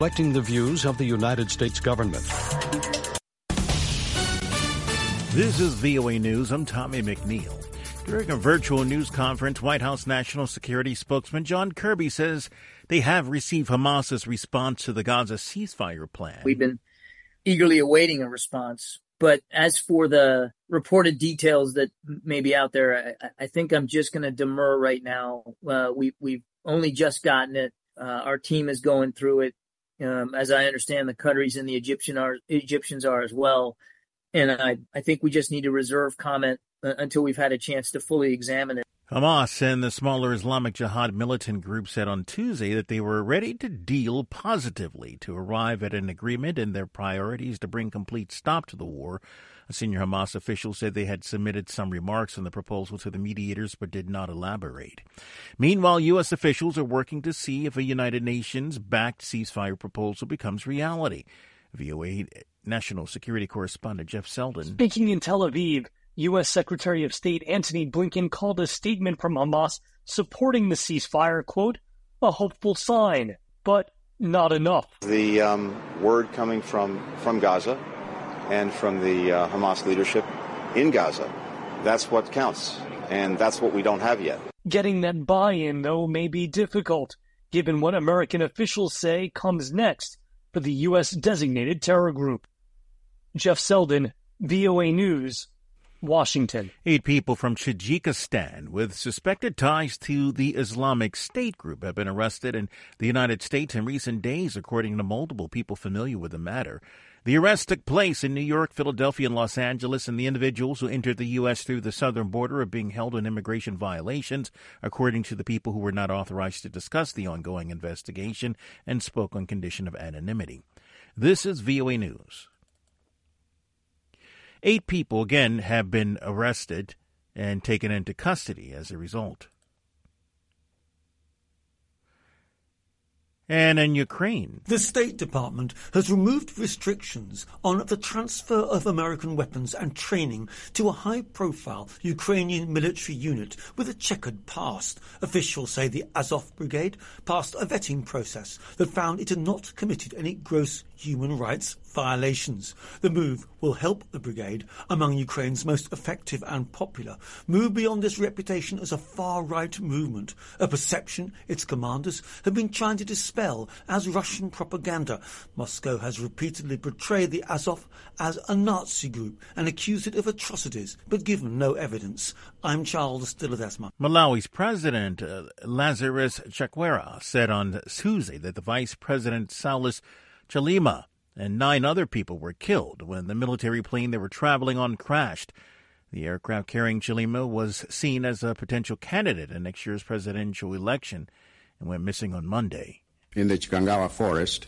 reflecting the views of the United States government. This is VOA News. I'm Tommy McNeil. During a virtual news conference, White House National Security spokesman John Kirby says they have received Hamas's response to the Gaza ceasefire plan. We've been eagerly awaiting a response. But as for the reported details that may be out there, I think I'm just going to demur right now. We've only just gotten it. Our team is going through it. As I understand, the Qataris and the Egyptians are as well. And I think we just need to reserve comment until we've had a chance to fully examine it. Hamas and the smaller Islamic Jihad militant group said on Tuesday that they were ready to deal positively to arrive at an agreement in their priorities to bring complete stop to the war. A senior Hamas official said they had submitted some remarks on the proposal to the mediators but did not elaborate. Meanwhile, U.S. officials are working to see if a United Nations-backed ceasefire proposal becomes reality. VOA National Security Correspondent Jeff Selden. Speaking in Tel Aviv, U.S. Secretary of State Antony Blinken called a statement from Hamas supporting the ceasefire, quote, a hopeful sign, but not enough. The word coming from Gaza and from the Hamas leadership in Gaza, that's what counts, and that's what we don't have yet. Getting that buy-in, though, may be difficult, given what American officials say comes next for the U.S. designated terror group. Jeff Selden, VOA News, Washington. 8 people from Tajikistan with suspected ties to the Islamic State group have been arrested in the United States in recent days, according to multiple people familiar with the matter. The arrest took place in New York, Philadelphia, and Los Angeles, and the individuals who entered the U.S. through the southern border are being held on immigration violations, according to the people who were not authorized to discuss the ongoing investigation and spoke on condition of anonymity. This is VOA News. 8 people, again, have been arrested and taken into custody as a result. And in Ukraine, the State Department has removed restrictions on the transfer of American weapons and training to a high-profile Ukrainian military unit with a checkered past. Officials say the Azov Brigade passed a vetting process that found it had not committed any gross human rights violations. The move will help the brigade, among Ukraine's most effective and popular, move beyond its reputation as a far-right movement, a perception its commanders have been trying to dispel as Russian propaganda. Moscow has repeatedly portrayed the Azov as a Nazi group and accused it of atrocities, but given no evidence. I'm Charles Dilladesma. Malawi's President Lazarus Chakwera said on Tuesday that the Vice President Saulus Chalima and 9 other people were killed when the military plane they were traveling on crashed. The aircraft carrying Chalima was seen as a potential candidate in next year's presidential election and went missing on Monday. In the Chikangawa forest,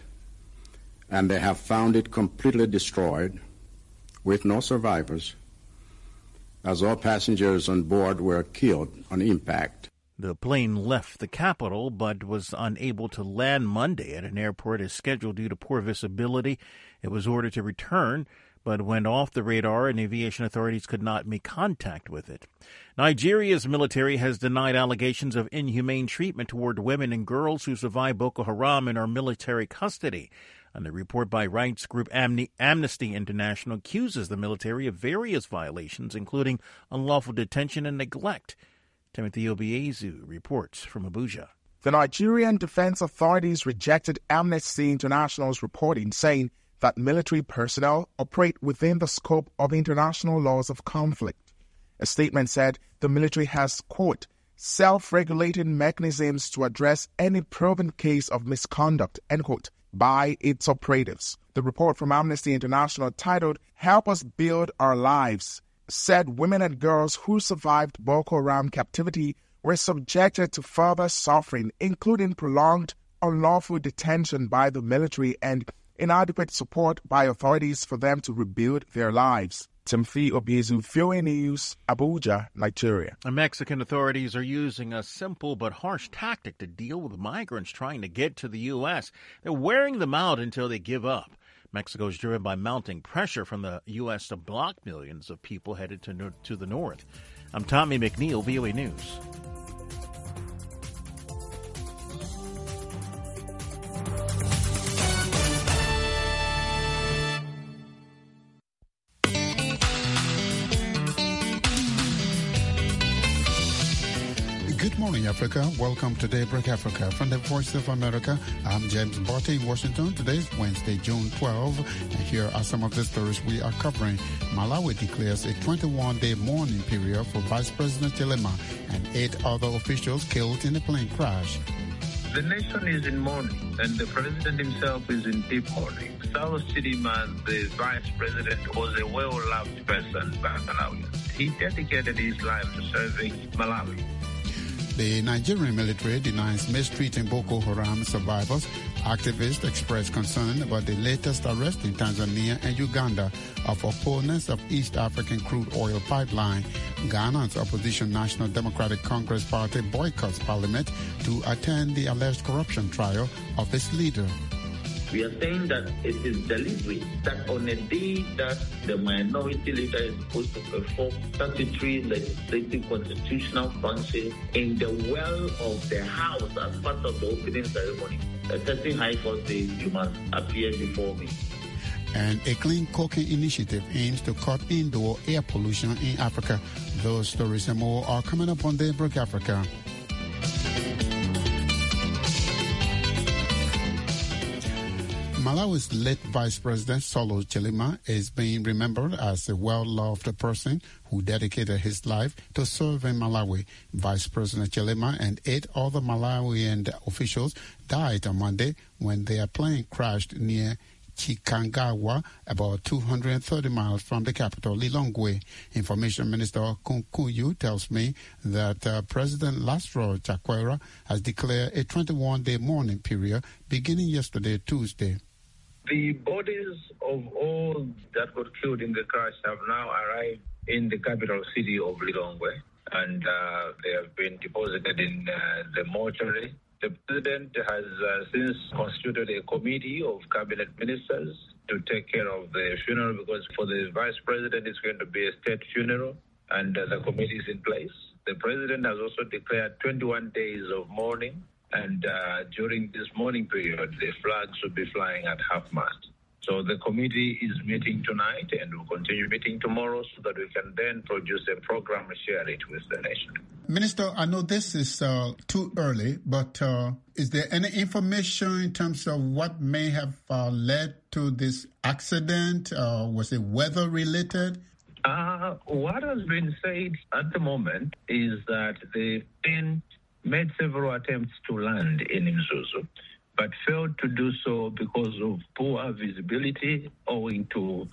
and they have found it completely destroyed with no survivors, as all passengers on board were killed on impact. The plane left the capital but was unable to land Monday at an airport as scheduled due to poor visibility. It was ordered to return but went off the radar and aviation authorities could not make contact with it. Nigeria's military has denied allegations of inhumane treatment toward women and girls who survived Boko Haram and are military custody. And a report by rights group Amnesty International accuses the military of various violations, including unlawful detention and neglect. Timothy Obiezu reports from Abuja. The Nigerian Defense Authorities rejected Amnesty International's reporting, saying that military personnel operate within the scope of international laws of conflict. A statement said the military has, quote, self-regulating mechanisms to address any proven case of misconduct, end quote, by its operatives. The report from Amnesty International, titled Help Us Build Our Lives, said women and girls who survived Boko Haram captivity were subjected to further suffering, including prolonged, unlawful detention by the military and inadequate support by authorities for them to rebuild their lives. Timothy Obiezu, VOA News, Abuja, Nigeria. Mexican authorities are using a simple but harsh tactic to deal with migrants trying to get to the U.S. They're wearing them out until they give up. Mexico is driven by mounting pressure from the U.S. to block millions of people headed to the north. I'm Tommy McNeil, VOA News. morning, Africa. Welcome to Daybreak Africa. From the Voice of America, I'm James Botti in Washington. Today is Wednesday, June 12, and here are some of the stories we are covering. Malawi declares a 21-day mourning period for Vice President Chilema and 8 other officials killed in a plane crash. The nation is in mourning, and the president himself is in deep mourning. Saulos Chilima, the vice president, was a well-loved person by Malawians. He dedicated his life to serving Malawi. The Nigerian military denies mistreating Boko Haram survivors. Activists express concern about the latest arrest in Tanzania and Uganda of opponents of East African crude oil pipeline. Ghana's opposition National Democratic Congress Party boycotts parliament to attend the alleged corruption trial of its leader. We are saying that it is deliberate that on a day that the minority leader is supposed to perform statutory, legislative, constitutional functions in the well of the House as part of the opening ceremony, a certain high court says you must appear before me. And a clean cooking initiative aims to cut indoor air pollution in Africa. Those stories and more are coming up on Daybreak Africa. Malawi's late Vice President Saulos Chilima is being remembered as a well-loved person who dedicated his life to serving Malawi. Vice President Chilima and 8 other Malawian officials died on Monday when their plane crashed near Chikangawa, about 230 miles from the capital, Lilongwe. Information Minister Kunkuyu tells me that President Laszlo Chakwera has declared a 21-day mourning period beginning yesterday, Tuesday. The bodies of all that got killed in the crash have now arrived in the capital city of Lilongwe, and they have been deposited in the mortuary. The president has since constituted a committee of cabinet ministers to take care of the funeral, because for the vice president it's going to be a state funeral, and the committee is in place. The president has also declared 21 days of mourning, and during this mourning period, the flags will be flying at half-mast. So the committee is meeting tonight and will continue meeting tomorrow so that we can then produce a program and share it with the nation. Minister, I know this is too early, but is there any information in terms of what may have led to this accident? Was it weather-related? What has been said at the moment is that the plane made several attempts to land in Mzuzu, but failed to do so because of poor visibility owing to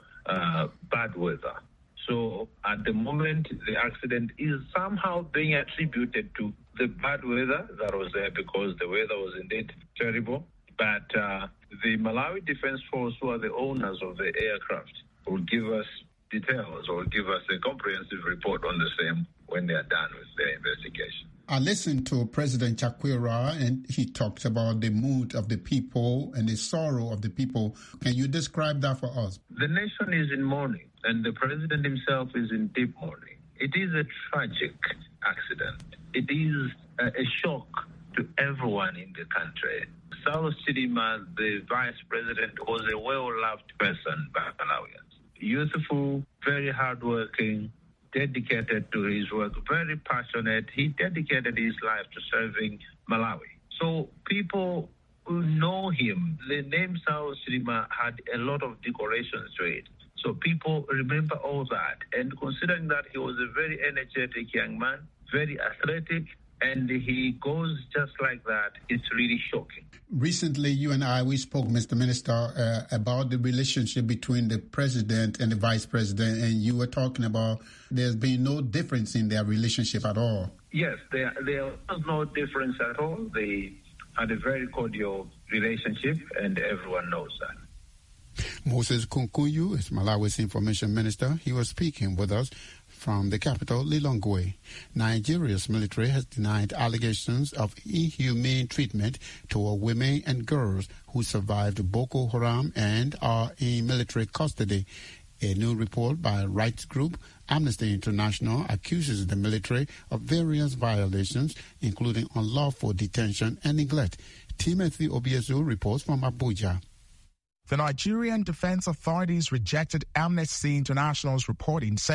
bad weather. So at the moment, the accident is somehow being attributed to the bad weather that was there, because the weather was indeed terrible. But the Malawi Defense Force, who are the owners of the aircraft, will give us details or give us a comprehensive report on the same when they are done with their investigation. I listened to President Chakwera, and he talked about the mood of the people and the sorrow of the people. Can you describe that for us? The nation is in mourning, and the president himself is in deep mourning. It is a tragic accident. It is a shock to everyone in the country. Saulos Chilima, the vice president, was a well-loved person by Malawians. Youthful, very hardworking, dedicated to his work, very passionate. He dedicated his life to serving Malawi. So people who know him, the name Saulos Chilima had a lot of decorations to it. So people remember all that. And considering that he was a very energetic young man, very athletic, and he goes just like that, it's really shocking. Recently, you and we spoke, Mr. Minister, about the relationship between the president and the vice president, and you were talking about there's been no difference in their relationship at all. Yes, there was no difference at all. They had a very cordial relationship, and everyone knows that. Moses Kunkuyu is Malawi's information minister. He was speaking with us from the capital, Lilongwe. Nigeria's military has denied allegations of inhumane treatment toward women and girls who survived Boko Haram and are in military custody. A new report by rights group Amnesty International accuses the military of various violations, including unlawful detention and neglect. Timothy Obiezu reports from Abuja. The Nigerian Defense Authorities rejected Amnesty International's reporting, saying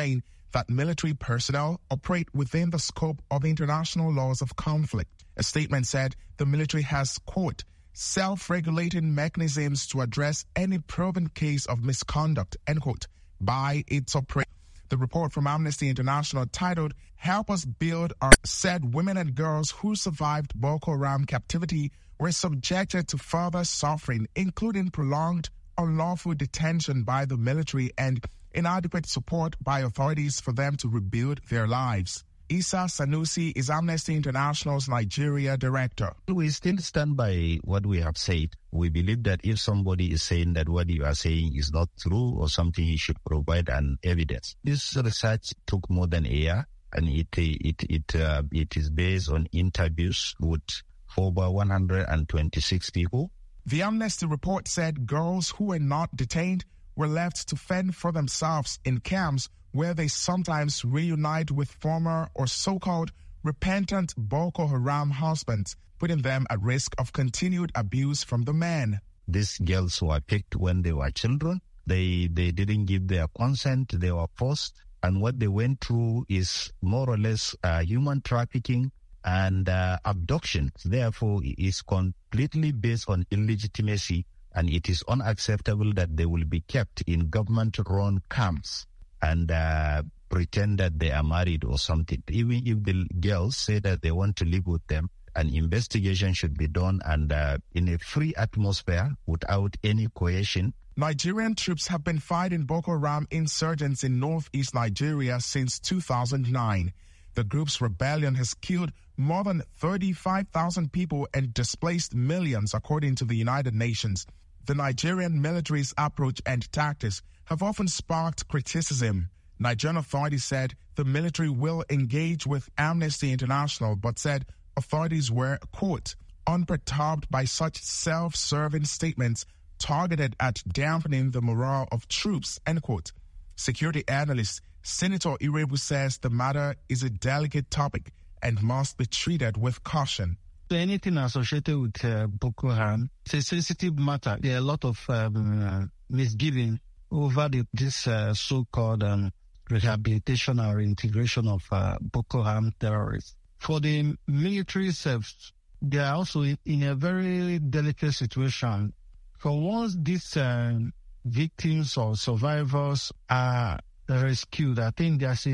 that military personnel operate within the scope of international laws of conflict. A statement said the military has, quote, self-regulating mechanisms to address any proven case of misconduct, end quote, by its operators. The report from Amnesty International titled, Help Us Build Our, said women and girls who survived Boko Haram captivity were subjected to further suffering, including prolonged unlawful detention by the military and inadequate support by authorities for them to rebuild their lives. Isa Sanusi is Amnesty International's Nigeria director. We still stand by what we have said. We believe that if somebody is saying that what you are saying is not true or something, you should provide an evidence. This research took more than a year, and it is based on interviews with over 126 people. The Amnesty report said girls who were not detained were left to fend for themselves in camps where they sometimes reunite with former or so-called repentant Boko Haram husbands, putting them at risk of continued abuse from the men. These girls were picked when they were children. They didn't give their consent. They were forced. And what they went through is more or less human trafficking and abduction. Therefore, it is completely based on illegitimacy, and it is unacceptable that they will be kept in government-run camps and pretend that they are married or something. Even if the girls say that they want to live with them, an investigation should be done and in a free atmosphere without any coercion. Nigerian troops have been fighting Boko Haram insurgents in northeast Nigeria since 2009. The group's rebellion has killed more than 35,000 people and displaced millions, according to the United Nations. The Nigerian military's approach and tactics have often sparked criticism. Nigerian authorities said the military will engage with Amnesty International, but said authorities were, quote, unperturbed by such self-serving statements targeted at dampening the morale of troops, end quote. Security analyst Senator Irebu says the matter is a delicate topic and must be treated with caution. Anything associated with Boko Haram, it's a sensitive matter. There are a lot of misgiving over this so-called rehabilitation or integration of Boko Haram terrorists. For the military itself, they are also in a very delicate situation. For once these victims or survivors are rescued, I think there's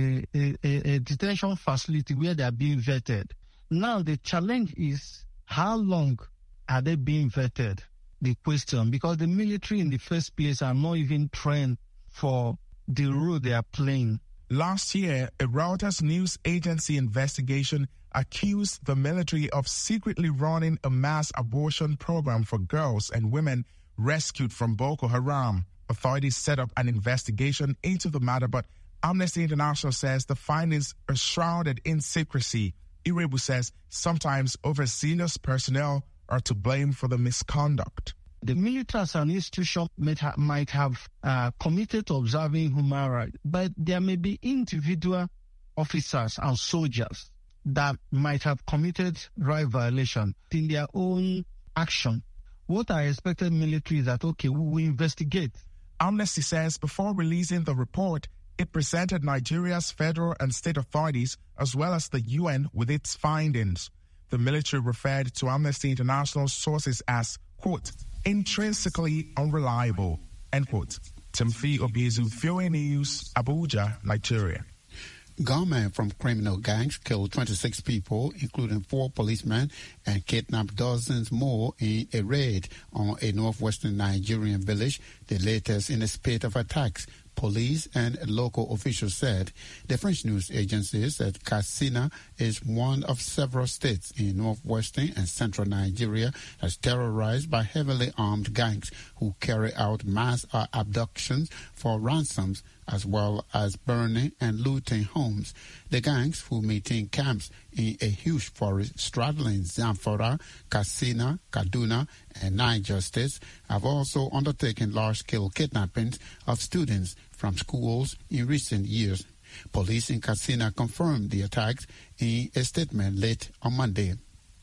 a detention facility where they are being vetted. Now the challenge is, how long are they being vetted? The question, because the military in the first place are not even trained for the role they are playing. Last year, a Reuters news agency investigation accused the military of secretly running a mass abortion program for girls and women rescued from Boko Haram. Authorities set up an investigation into the matter, but Amnesty International says the findings are shrouded in secrecy. Irebu says sometimes overzealous personnel are to blame for the misconduct. The military as an institution might have committed to observing human rights, but there may be individual officers and soldiers that might have committed right violation in their own action. What I expected military is that, okay, we will investigate. Amnesty says before releasing the report, it presented Nigeria's federal and state authorities as well as the UN with its findings. The military referred to Amnesty International sources as, quote, intrinsically unreliable, end quote. Timothy Obiezu, VOA News, Abuja, Nigeria. Gunmen from criminal gangs killed 26 people, including 4 policemen, and kidnapped dozens more in a raid on a northwestern Nigerian village, the latest in a spate of attacks. Police and local officials said. The French news agency said Katsina is one of several states in northwestern and central Nigeria that's terrorized by heavily armed gangs who carry out mass abductions for ransoms, as well as burning and looting homes. The gangs, who maintain camps in a huge forest straddling Zamfara, Katsina, Kaduna, and Niger states, have also undertaken large-scale kidnappings of students from schools in recent years. Police in Katsina confirmed the attacks in a statement late on Monday.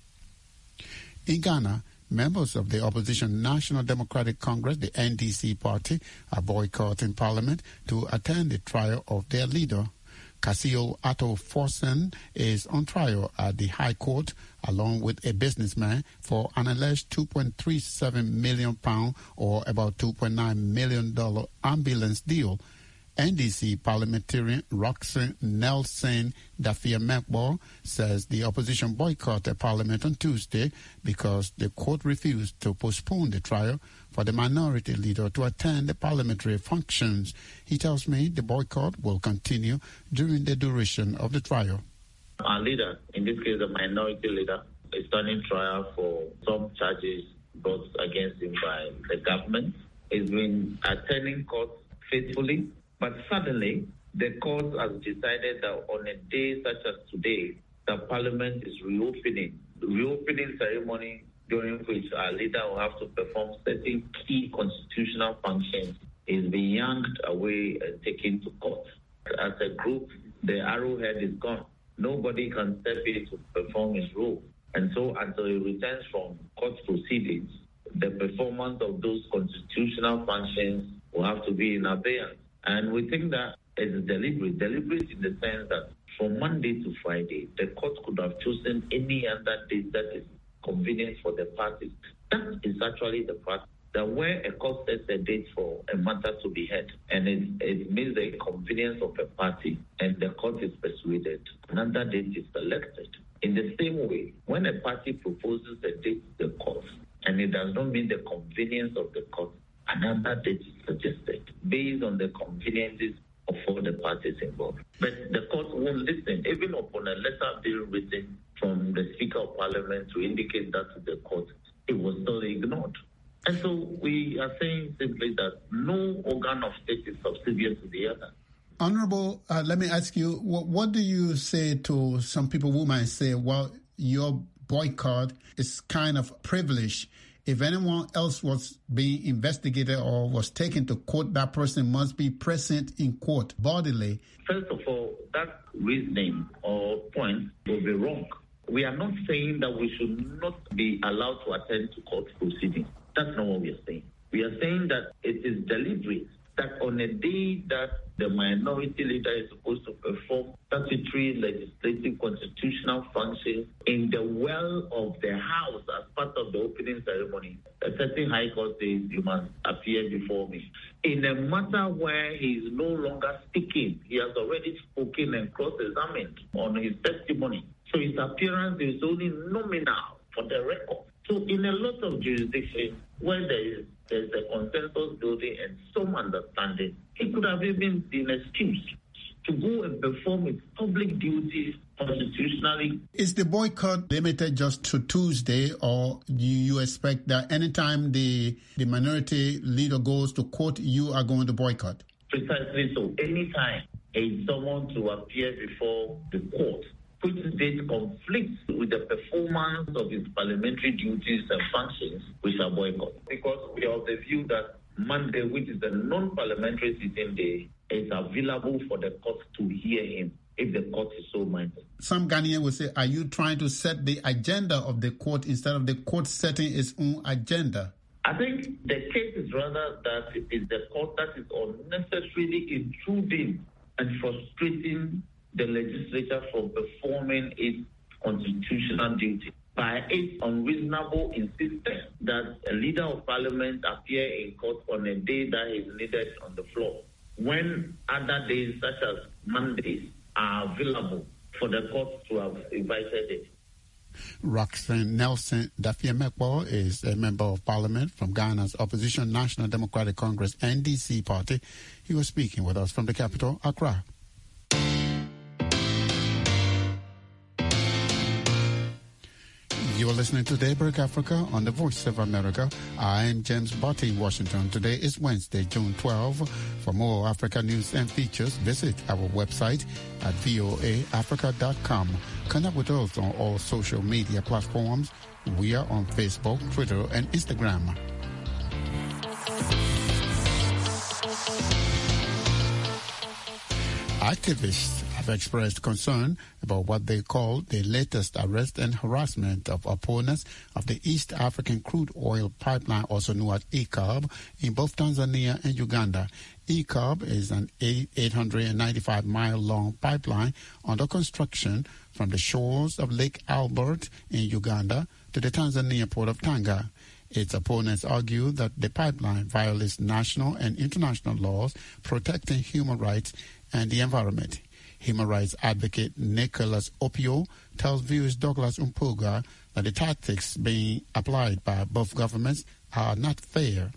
In Ghana, members of the opposition National Democratic Congress, the NDC party, are boycotting parliament to attend the trial of their leader. Casillo Atto Forsen is on trial at the High Court along with a businessman for an alleged £2.37 million or about $2.9 million ambulance deal. NDC parliamentarian Roxanne Nelson Dafia-Mekbo says the opposition boycotted Parliament on Tuesday because the court refused to postpone the trial for the minority leader to attend the parliamentary functions. He tells me the boycott will continue during the duration of the trial. Our leader, in this case the minority leader, is standing trial for some charges brought against him by the government. He's been attending court faithfully. But suddenly, the court has decided that on a day such as today, the Parliament is reopening. The reopening ceremony during which our leader will have to perform certain key constitutional functions is being yanked away and taken to court. As a group, the arrowhead is gone. Nobody can step in to perform his role. And so until he returns from court proceedings, the performance of those constitutional functions will have to be in abeyance. And we think that it's deliberate in the sense that from Monday to Friday, the court could have chosen any other date that is convenient for the parties. That is actually the part that where a court sets a date for a matter to be heard, and it means the convenience of a party, and the court is persuaded, another date is selected. In the same way, when a party proposes a date to the court, and it does not mean the convenience of the court, another date is suggested based on the conveniences of all the parties involved. But the court won't listen, even upon a letter being written from the Speaker of Parliament to indicate that to the court, it was still ignored. And so we are saying simply that no organ of state is subservient to the other. Honorable, let me ask you, what do you say to some people who might say, well, your boycott is kind of privileged? If anyone else was being investigated or was taken to court, that person must be present in court bodily. First of all, that reasoning or point will be wrong. We are not saying that we should not be allowed to attend to court proceedings. That's not what we are saying. We are saying that it is deliberate that on a day that the minority leader is supposed to perform statutory, legislative, constitutional functions in the well of the House as part of the opening ceremony, a certain High Court says you must appear before me. In a matter where he is no longer speaking, he has already spoken and cross-examined on his testimony. So his appearance is only nominal for the record. So in a lot of jurisdictions where there's a consensus building and some understanding, it could have even been excused to go and perform its public duties constitutionally. Is the boycott limited just to Tuesday, or do you expect that anytime the minority leader goes to court, you are going to boycott? Precisely so. Anytime a someone to appear before the court, which date conflicts with the performance of its parliamentary duties and functions, we shall boycott. Because we are of the view that Monday, which is the non-parliamentary sitting day, is available for the court to hear him if the court is so minded. Some Ghanaians will say, are you trying to set the agenda of the court instead of the court setting its own agenda? I think the case is rather that it is the court that is unnecessarily intruding and frustrating the legislature from performing its constitutional duty by its unreasonable insistence that a leader of parliament appear in court on a day that is needed on the floor, when other days such as Mondays are available for the court to have invited it. Roxanne Nelson Dafia-Mekbo is a member of parliament from Ghana's opposition National Democratic Congress NDC party. He was speaking with us from the capital, Accra. You are listening to Daybreak Africa on the Voice of America. I am James Botti in Washington. Today is Wednesday, June 12. For more Africa news and features, visit our website at voaafrica.com. Connect with us on all social media platforms. We are on Facebook, Twitter, and Instagram. Activists have expressed concern about what they call the latest arrest and harassment of opponents of the East African Crude Oil Pipeline, also known as ECOB, in both Tanzania and Uganda. ECOB is an 895-mile-long pipeline under construction from the shores of Lake Albert in Uganda to the Tanzania port of Tanga. Its opponents argue that the pipeline violates national and international laws protecting human rights and the environment. Human rights advocate Nicholas Opio tells viewers Douglas Umpuga that the tactics being applied by both governments are not fair.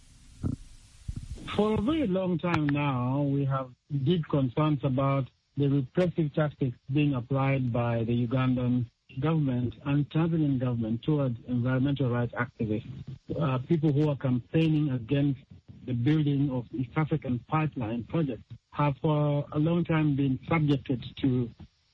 For a very long time now, we have deep concerns about the repressive tactics being applied by the Ugandan government and Tanzanian government towards environmental rights activists, people who are campaigning against the building of East African pipeline project have for a long time been subjected to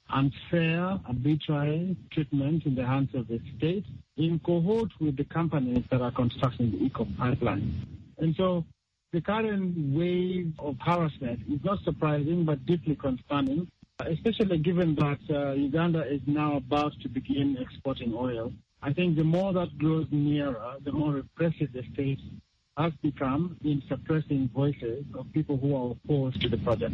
unfair, arbitrary treatment in the hands of the state in cohort with the companies that are constructing the ECO pipeline. And so the current wave of harassment is not surprising but deeply concerning, especially given that Uganda is now about to begin exporting oil. I think the more that grows nearer, the more repressive the state has become in suppressing voices of people who are opposed to the project.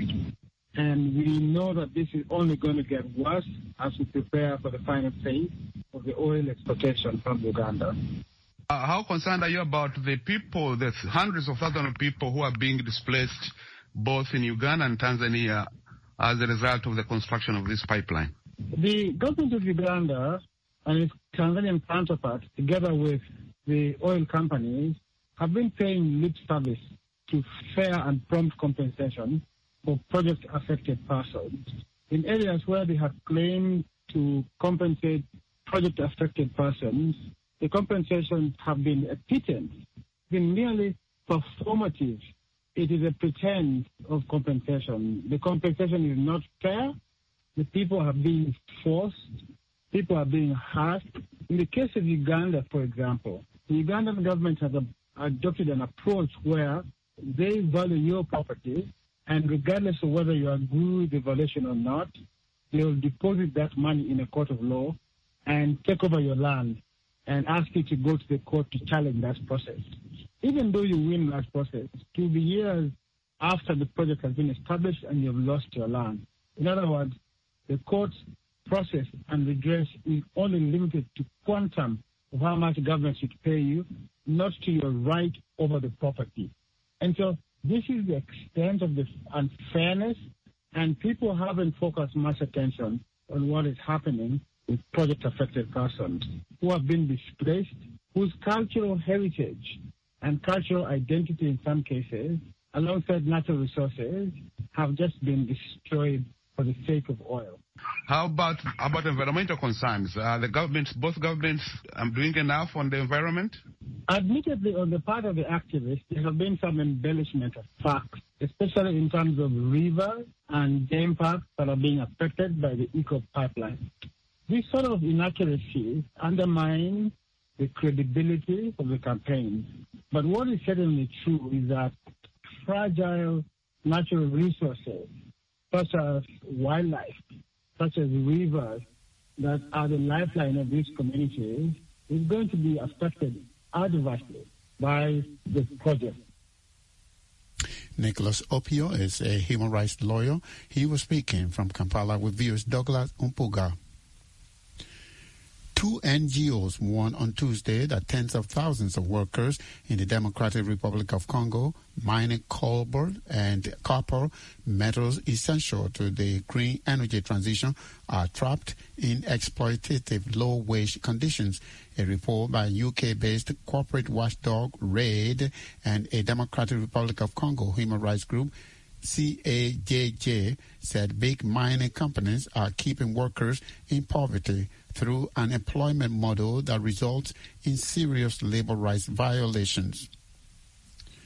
And we know that this is only going to get worse as we prepare for the final phase of the oil exportation from Uganda. How concerned are you about the people, the hundreds of thousands of people who are being displaced both in Uganda and Tanzania as a result of the construction of this pipeline? The government of Uganda and its Tanzanian counterparts, together with the oil companies, have been paying lip service to fair and prompt compensation for project-affected persons. In areas where they have claimed to compensate project-affected persons, the compensations have been a pretense, been merely performative. It is a pretense of compensation. The compensation is not fair. The people are being forced. People are being harassed. In the case of Uganda, for example, the Ugandan government has adopted an approach where they value your property, and regardless of whether you agree with the violation or not, they will deposit that money in a court of law and take over your land and ask you to go to the court to challenge that process. Even though you win that process, it will be years after the project has been established and you've lost your land. In other words, the court's process and redress is only limited to quantum of how much government should pay you, not to your right over the property. And so this is the extent of the unfairness, and people haven't focused much attention on what is happening with project-affected persons who have been displaced, whose cultural heritage and cultural identity in some cases, alongside natural resources, have just been destroyed for the sake of oil. How about environmental concerns? Are both governments doing enough on the environment? Admittedly, on the part of the activists, there have been some embellishment of facts, especially in terms of rivers and dam parks that are being affected by the ECO pipeline. These sort of inaccuracies undermine the credibility of the campaign. But what is certainly true is that fragile natural resources, such as wildlife, such as rivers, that are the lifeline of these communities, is going to be affected adversely by the project. Nicholas Opio is a human rights lawyer. He was speaking from Kampala with viewers Douglas Umpuga. Two NGOs warned on Tuesday that tens of thousands of workers in the Democratic Republic of Congo mining cobalt and copper, metals essential to the green energy transition, are trapped in exploitative low-wage conditions. A report by UK-based corporate watchdog RAID and a Democratic Republic of Congo human rights group CAJJ said big mining companies are keeping workers in poverty through an employment model that results in serious labor rights violations.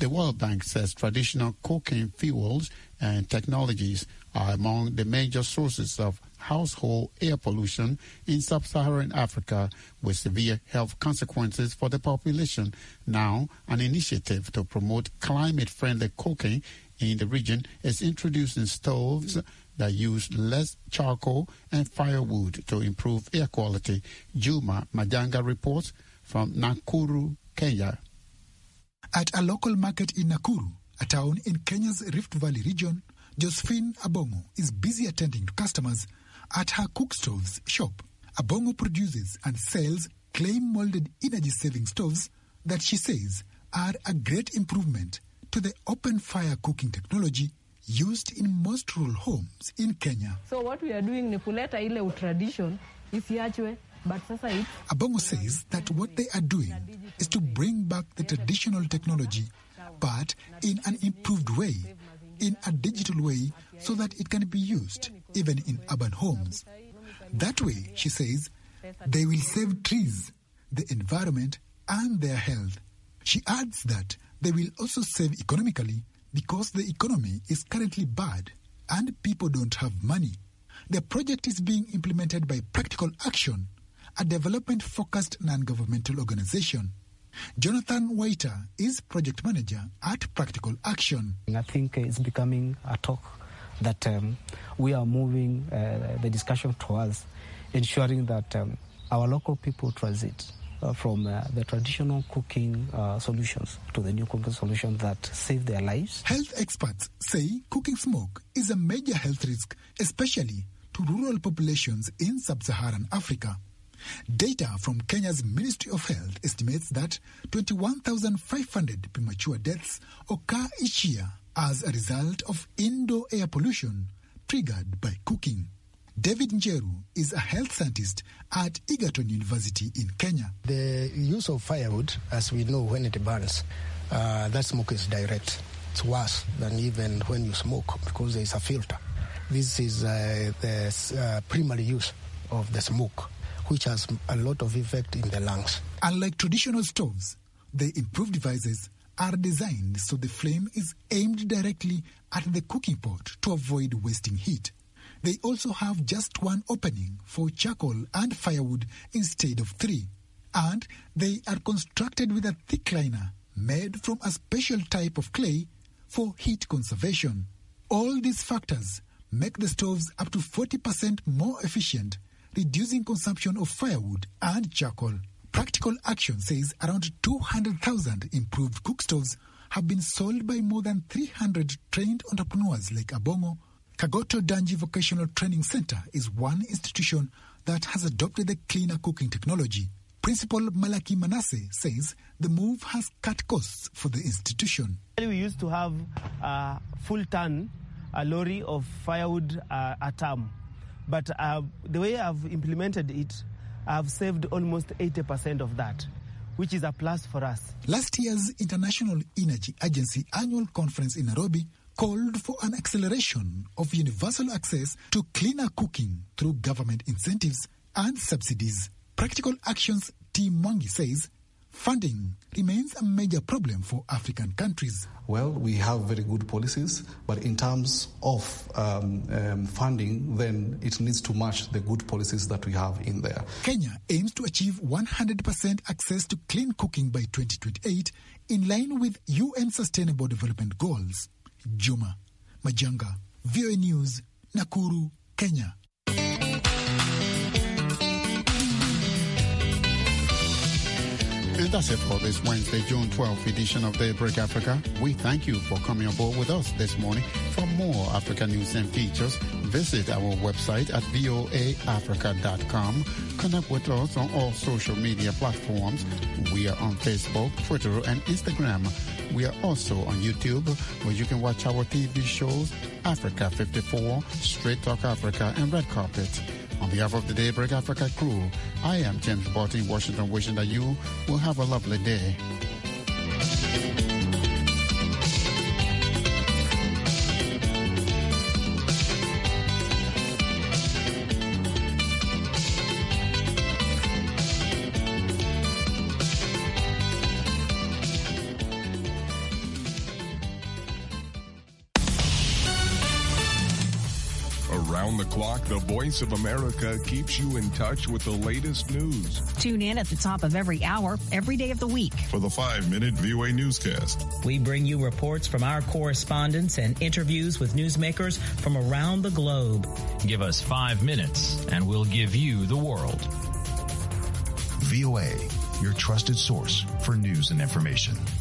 The World Bank says traditional cooking fuels and technologies are among the major sources of household air pollution in sub-Saharan Africa, with severe health consequences for the population. Now, an initiative to promote climate-friendly cooking in the region is introducing stoves that use less charcoal and firewood to improve air quality. Juma Majanga reports from Nakuru, Kenya. At a local market in Nakuru, a town in Kenya's Rift Valley region, Josephine Abongo is busy attending to customers at her cook stoves shop. Abongo produces and sells clay-molded energy-saving stoves that she says are a great improvement to the open-fire cooking technology used in most rural homes in Kenya. So what we are doing ni kuleta ile tradition isiachwe. Abongo says that what they are doing is to bring back the traditional technology, but in an improved way, in a digital way, so that it can be used even in urban homes. That way, she says, they will save trees, the environment, and their health. She adds that they will also save economically because the economy is currently bad and people don't have money. The project is being implemented by Practical Action, a development-focused non-governmental organization. Jonathan Waiter is project manager at Practical Action. I think it's becoming a talk that we are moving the discussion towards ensuring that our local people transit from the traditional cooking solutions to the new cooking solutions that save their lives. Health experts say cooking smoke is a major health risk, especially to rural populations in sub-Saharan Africa. Data from Kenya's Ministry of Health estimates that 21,500 premature deaths occur each year as a result of indoor air pollution triggered by cooking. David Njeru is a health scientist at Egerton University in Kenya. The use of firewood, as we know, when it burns, that smoke is direct. It's worse than even when you smoke because there is a filter. This is the primary use of the smoke, which has a lot of effect in the lungs. Unlike traditional stoves, the improved devices are designed so the flame is aimed directly at the cooking pot to avoid wasting heat. They also have just one opening for charcoal and firewood instead of three. And they are constructed with a thick liner made from a special type of clay for heat conservation. All these factors make the stoves up to 40% more efficient, reducing consumption of firewood and charcoal. Practical Action says around 200,000 improved cook stoves have been sold by more than 300 trained entrepreneurs like Abongo. Kagoto Danji Vocational Training Center is one institution that has adopted the cleaner cooking technology. Principal Malaki Manasseh says the move has cut costs for the institution. We used to have a full-ton lorry of firewood a term. But the way I've implemented it, I've saved almost 80% of that, which is a plus for us. Last year's International Energy Agency annual conference in Nairobi called for an acceleration of universal access to cleaner cooking through government incentives and subsidies. Practical Action's Tim Mwangi says funding remains a major problem for African countries. Well, we have very good policies, but in terms of funding, then it needs to match the good policies that we have in there. Kenya aims to achieve 100% access to clean cooking by 2028, in line with UN Sustainable Development Goals. Juma Majanga, VOA News, Nakuru, Kenya. And that's it for this Wednesday, June 12th edition of Daybreak Africa. We thank you for coming aboard with us this morning. For more African news and features, visit our website at voaafrica.com. Connect with us on all social media platforms. We are on Facebook, Twitter, and Instagram. We are also on YouTube, where you can watch our TV shows, Africa 54, Straight Talk Africa, and Red Carpet. On behalf of the Daybreak Africa crew, I am James Barton in Washington, wishing that you will have a lovely day. Around the clock, the Voice of America keeps you in touch with the latest news. Tune in at the top of every hour, every day of the week. For the 5-minute VOA newscast. We bring you reports from our correspondents and interviews with newsmakers from around the globe. Give us 5 minutes and we'll give you the world. VOA, your trusted source for news and information.